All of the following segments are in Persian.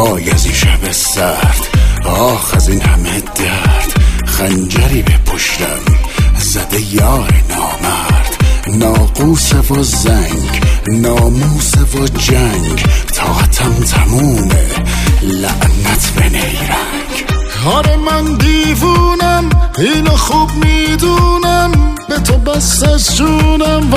وای از این شب سرد، آخ از این همه درد. خنجری به پشتم زده یار نامرد، ناقوس و زنگ، ناموس و جنگ. طاقتم تمومه، لعنت به نیرنگ. آره من دیوونم، اینو خوب میدونم، به تو بس از جونم.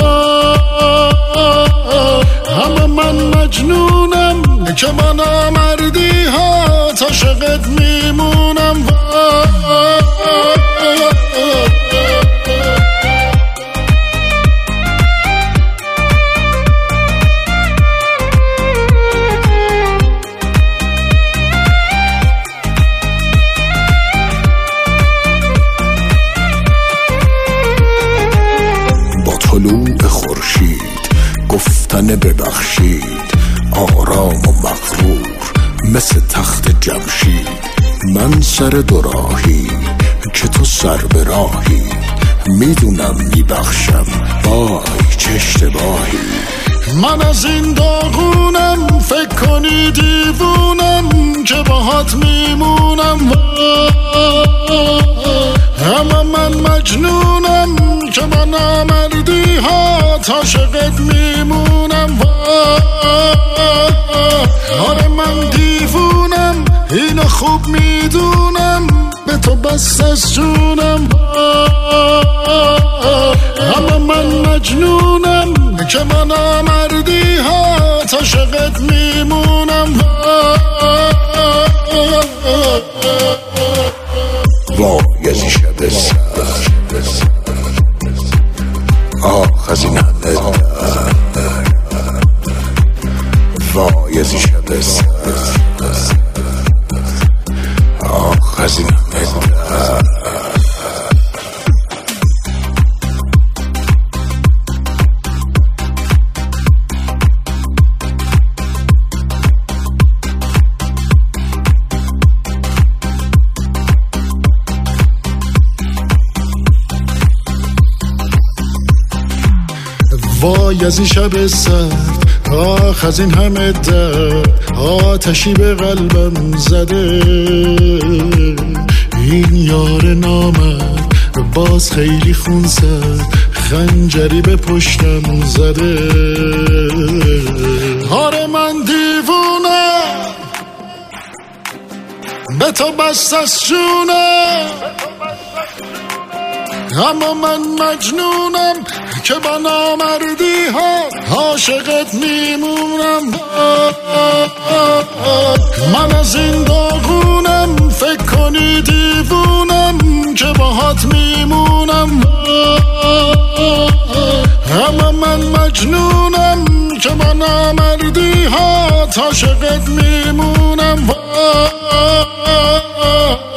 همه من مجنونم که من آمردی ها، تا عاشقت میمونم. طلوع خورشید گفتن ببخشید، آرام و مغرور مثل تخت جمشید. من سر دوراهی که تو سر به راهی، میدونم میبخشم وای چه اشتباهی. من از این داغونم، فکر کنی دیوونم که باهات میمونم. اما من مجنونم که من آمردی ها، تا عاشقت میمونم. آره من دیوونم، اینو خوب میدونم، به تو بس از جونم. اما من مجنونم که من آمردی ها، تا عاشقت میمونم. وای از این شب سرد، آخ از این همه درد. وای از این شب سرد، آخ از این همه درد. وای از این شب سرد، آخ از این همه درد. آتشی به قلبم زده، این یار نامرد باز خیلی خون سرد، خنجری به پشتم زده. آره من دیوونم، به تو بس از جونم. اما من مجنونم که با نامردی ها، عاشقت میمونم. من از این داغونم، فکر کنی دیوونم که باهات میمونم. اما من مجنونم که با نامردی ها، تا عاشقت میمونم.